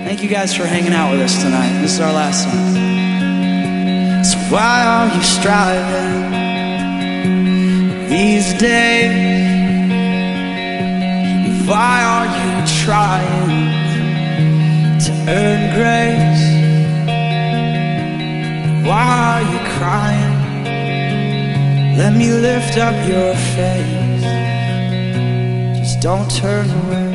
Thank you guys for hanging out with us tonight. This is our last song. So why are you striving these days? Why are you trying to earn grace? Why are you crying? Let me lift up your face. Just don't turn away.